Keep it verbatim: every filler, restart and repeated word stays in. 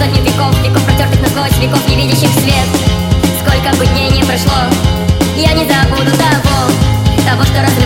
сотни веков, веков протертых насквозь, веков не видящих свет. Сколько бы дней не прошло, я не забуду того, того, что разрывает